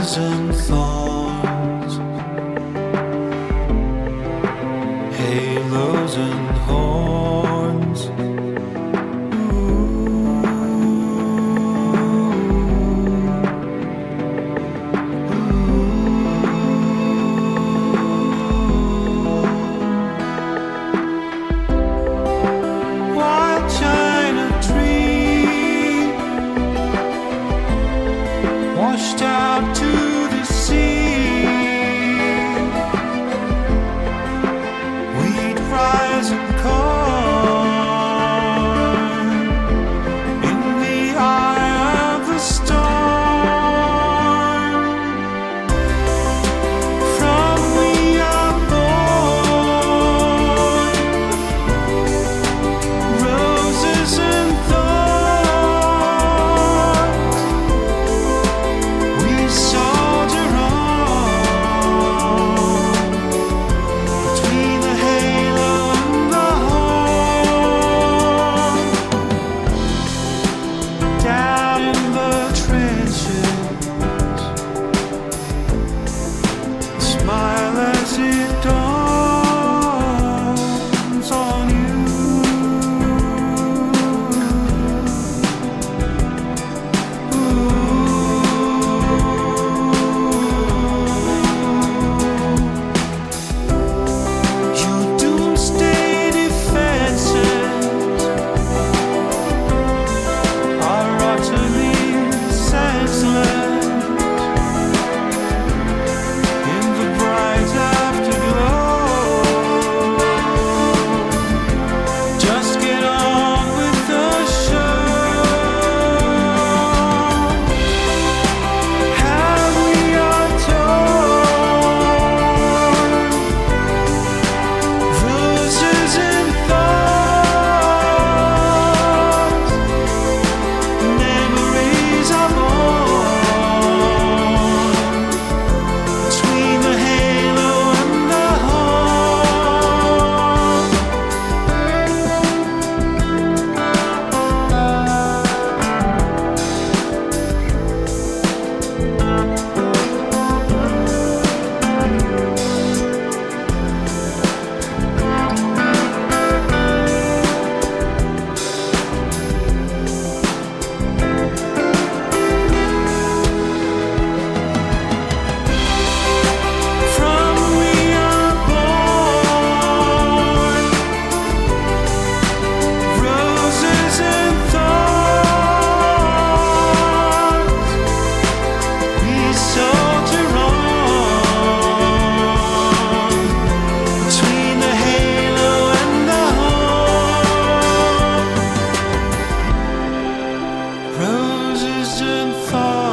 and thorns, halos and horns. White china tree washed out to the sea. Wheat, rise and corn in the eye of the storm. From we are born, roses and thorns. We soldier on between the halo and the horn. Down in the trenches, smile as it dawns on you. Your doomsday defenses are utterly senseless in the bright afterglow. Just get on with the show. How we are torn, roses and thorns. Memories are born between the halo and the horn. From we are born, roses and thorns. We soldier on between the halo and the horn. Roses and thorns.